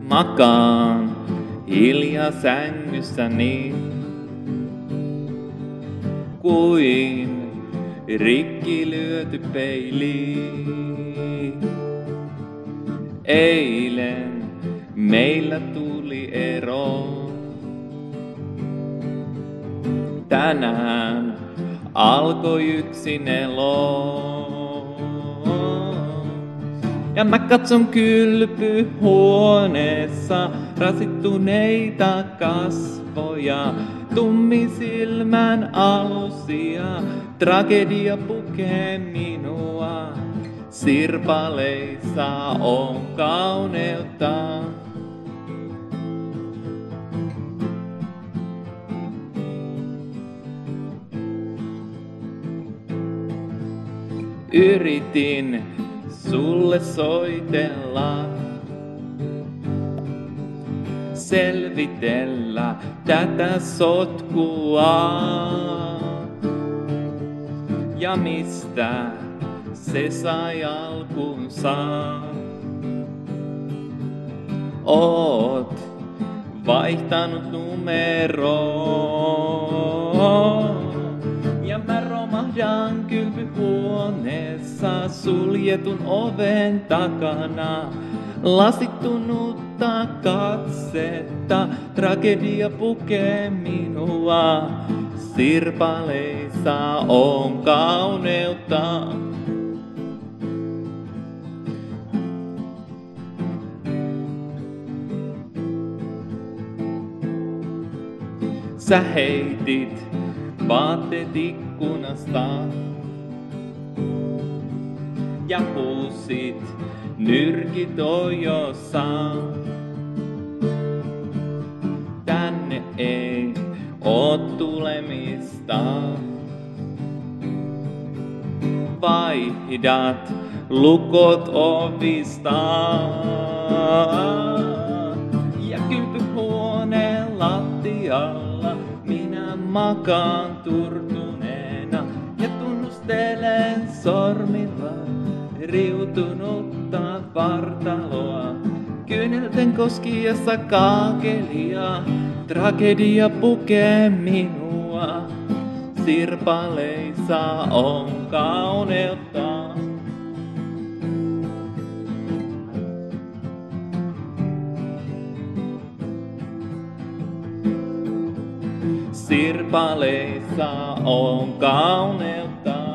Makaan hiljaa sängyssäni, kuin rikki lyöty peili. Eilen meillä tuli ero, tänään alkoi yksin elo. Ja mä katson kylpyhuoneessa rasittuneita kasvoja, tummisilmän alusia, tragedia pukee minua. Sirpaleissa on kauneutta. Yritin sulle soitella, selvitellä tätä sotkua. Ja mistä se sai alkunsa? Oot vaihtanut numeroa. Ja mä romahdan kylpyhuoneessa suljetun oven takana. Lasittunutta katsetta, tragedia pukee minua. Sirpaleissa on kauneutta. Sä heitit vaatteet ikkunasta ja huusit nyrkit ojossa. Tänne ei oo tulemista. Vaihdat lukot ovista. Ja kylpyhuoneen lattialla minä makaan turtuneena ja tunnustelen sormilla riutunutta vartaloa. Kyynelten koskiessa kaakelia, tragedia pukee minua. Sirpaleissa on kauneutta. Sirpaleissa on kauneutta.